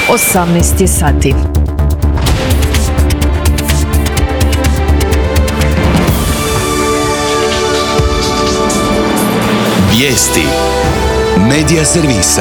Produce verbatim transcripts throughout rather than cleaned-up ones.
osamnaest je sati. Vijesti Medija servisa.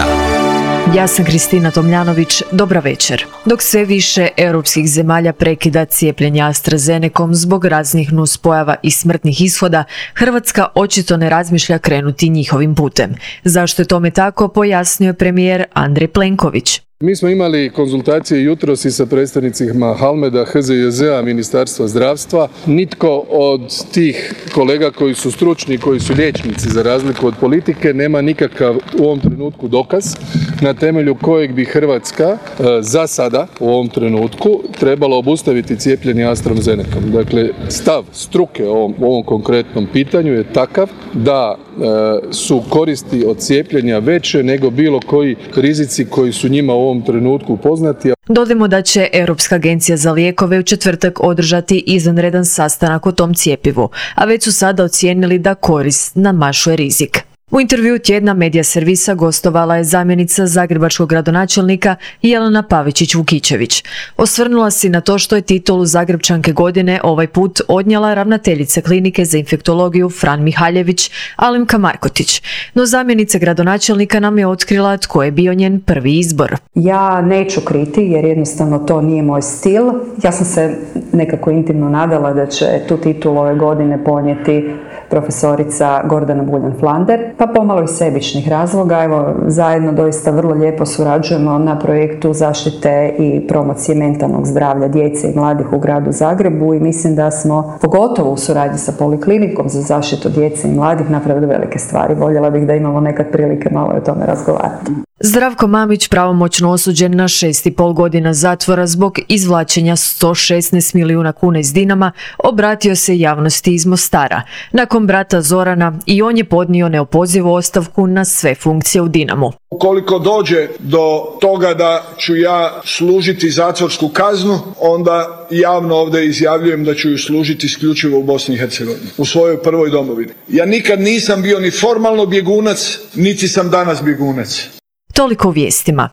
Ja sam Kristina Tomljanović, dobra večer. Dok sve više europskih zemalja prekida cijepljenje AstraZenecom zbog raznih nuspojava i smrtnih ishoda, Hrvatska očito ne razmišlja krenuti njihovim putem. Zašto je tome tako, pojasnio je premijer Andrej Plenković. Mi smo imali konzultacije jutros i sa predstavnicima Halmeda, H Z J Z-a, Ministarstva zdravstva. Nitko od tih kolega koji su stručni, koji su liječnici za razliku od politike, nema nikakav u ovom trenutku dokaz na temelju kojeg bi Hrvatska za sada u ovom trenutku trebala obustaviti cijepljenje AstraZenecom. Dakle, stav struke u ovom, u ovom konkretnom pitanju je takav da e, su koristi od cijepljenja veće nego bilo koji rizici koji su njima u ovom trenutku poznati. Dodajmo da će Europska agencija za lijekove u četvrtak održati izvanredan sastanak o tom cjepivu, a već su sada ocijenili da korist nadmašuje rizik. U intervjuu tjedna Medija servisa gostovala je zamjenica zagrebačkog gradonačelnika Jelena Pavičić-Vukičević. Osvrnula se na to što je titulu Zagrepčanke godine ovaj put odnijela ravnateljica klinike za infektologiju Fran Mihaljević, Alemka Markotić. No zamjenica gradonačelnika nam je otkrila tko je bio njen prvi izbor. Ja neću kriti jer jednostavno to nije moj stil. Ja sam se nekako intimno nadala da će tu titulu ove godine ponijeti profesorica Gordana Buljan-Flander, pa pomalo iz sebičnih razloga. Evo, zajedno doista vrlo lijepo surađujemo na projektu zaštite i promocije mentalnog zdravlja djece i mladih u gradu Zagrebu i mislim da smo, pogotovo u suradnji sa Poliklinikom za zaštitu djece i mladih, napravili velike stvari. Voljela bih da imamo nekad prilike malo o tome razgovarati. Zdravko Mamić pravomoćno osuđen na šest i pol godina zatvora zbog izvlačenja sto šesnaest milijuna kuna iz Dinama, obratio se javnosti iz Mostara. Nakon brata Zorana i on je podnio neopozivu ostavku na sve funkcije u Dinamu. Ukoliko dođe do toga da ću ja služiti zatvorsku kaznu, onda javno ovdje izjavljujem da ću ju služiti isključivo u Bosni i Hercegovini, u svojoj prvoj domovini. Ja nikad nisam bio ni formalno bjegunac, niti sam danas bjegunac. Toliko u vijestima.